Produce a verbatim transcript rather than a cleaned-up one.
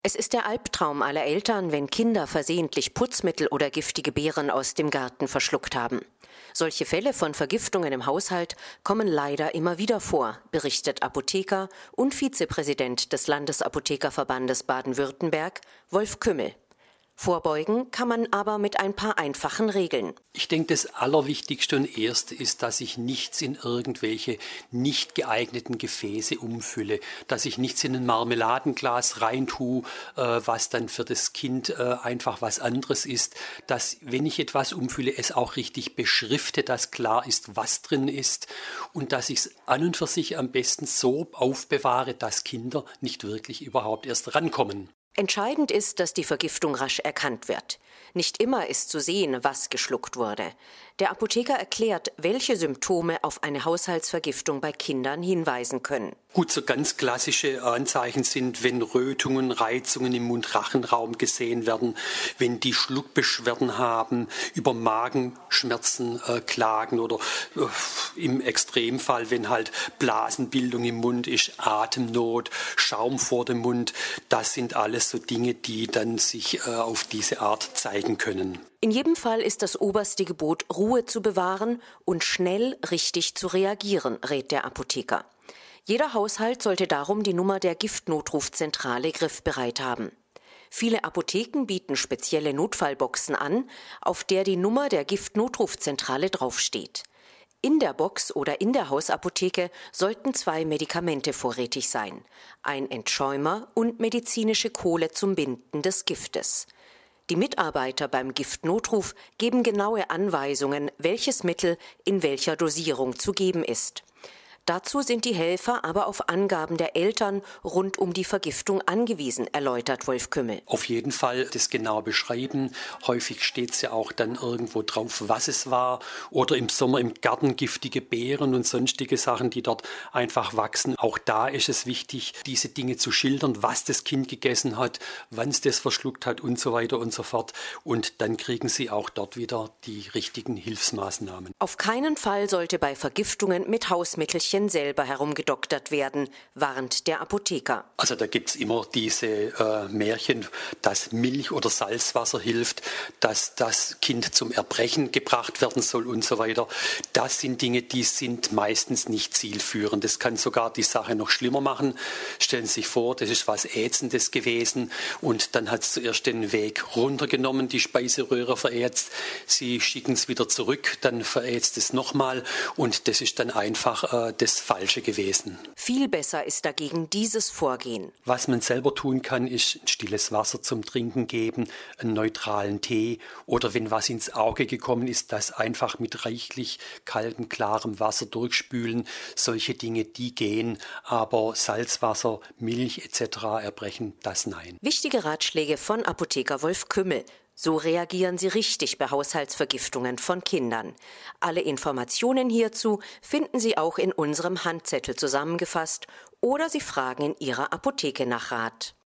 Es ist der Albtraum aller Eltern, wenn Kinder versehentlich Putzmittel oder giftige Beeren aus dem Garten verschluckt haben. Solche Fälle von Vergiftungen im Haushalt kommen leider immer wieder vor, berichtet Apotheker und Vizepräsident des Landesapothekerverbandes Baden-Württemberg, Wolf Kümmel. Vorbeugen kann man aber mit ein paar einfachen Regeln. Ich denke, das Allerwichtigste und Erste ist, dass ich nichts in irgendwelche nicht geeigneten Gefäße umfülle, dass ich nichts in ein Marmeladenglas reintue, äh, was dann für das Kind äh, einfach was anderes ist, dass, wenn ich etwas umfülle, es auch richtig beschrifte, dass klar ist, was drin ist und dass ich es an und für sich am besten so aufbewahre, dass Kinder nicht wirklich überhaupt erst rankommen. Entscheidend ist, dass die Vergiftung rasch erkannt wird. Nicht immer ist zu sehen, was geschluckt wurde. Der Apotheker erklärt, welche Symptome auf eine Haushaltsvergiftung bei Kindern hinweisen können. Gut, so ganz klassische Anzeichen sind, wenn Rötungen, Reizungen im Mund-Rachenraum gesehen werden, wenn die Schluckbeschwerden haben, über Magenschmerzen äh, klagen oder äh, im Extremfall, wenn halt Blasenbildung im Mund ist, Atemnot, Schaum vor dem Mund. Das sind alles so Dinge, die dann sich äh, auf diese Art zeigen können. In jedem Fall ist das oberste Gebot, Ruhe zu bewahren und schnell richtig zu reagieren, rät der Apotheker. Jeder Haushalt sollte darum die Nummer der Giftnotrufzentrale griffbereit haben. Viele Apotheken bieten spezielle Notfallboxen an, auf der die Nummer der Giftnotrufzentrale draufsteht. In der Box oder in der Hausapotheke sollten zwei Medikamente vorrätig sein: ein Entschäumer und medizinische Kohle zum Binden des Giftes. Die Mitarbeiter beim Giftnotruf geben genaue Anweisungen, welches Mittel in welcher Dosierung zu geben ist. Dazu sind die Helfer aber auf Angaben der Eltern rund um die Vergiftung angewiesen, erläutert Wolf Kümmel. Auf jeden Fall das genau beschreiben. Häufig steht es ja auch dann irgendwo drauf, was es war. Oder im Sommer im Garten giftige Beeren und sonstige Sachen, die dort einfach wachsen. Auch da ist es wichtig, diese Dinge zu schildern, was das Kind gegessen hat, wann es das verschluckt hat und so weiter und so fort. Und dann kriegen sie auch dort wieder die richtigen Hilfsmaßnahmen. Auf keinen Fall sollte bei Vergiftungen mit Hausmittelchen selber herumgedoktert werden, warnt der Apotheker. Also da gibt es immer diese äh, Märchen, dass Milch oder Salzwasser hilft, dass das Kind zum Erbrechen gebracht werden soll und so weiter. Das sind Dinge, die sind meistens nicht zielführend. Das kann sogar die Sache noch schlimmer machen. Stellen Sie sich vor, das ist was Ätzendes gewesen und dann hat es zuerst den Weg runtergenommen, die Speiseröhre verätzt. Sie schicken es wieder zurück, dann verätzt es nochmal und das ist dann einfach äh, das Falsche gewesen. Viel besser ist dagegen dieses Vorgehen. Was man selber tun kann, ist stilles Wasser zum Trinken geben, einen neutralen Tee oder wenn was ins Auge gekommen ist, das einfach mit reichlich kaltem, klarem Wasser durchspülen. Solche Dinge, die gehen, aber Salzwasser, Milch et cetera erbrechen, das nein. Wichtige Ratschläge von Apotheker Wolf Kümmel. So reagieren Sie richtig bei Haushaltsvergiftungen von Kindern. Alle Informationen hierzu finden Sie auch in unserem Handzettel zusammengefasst oder Sie fragen in Ihrer Apotheke nach Rat.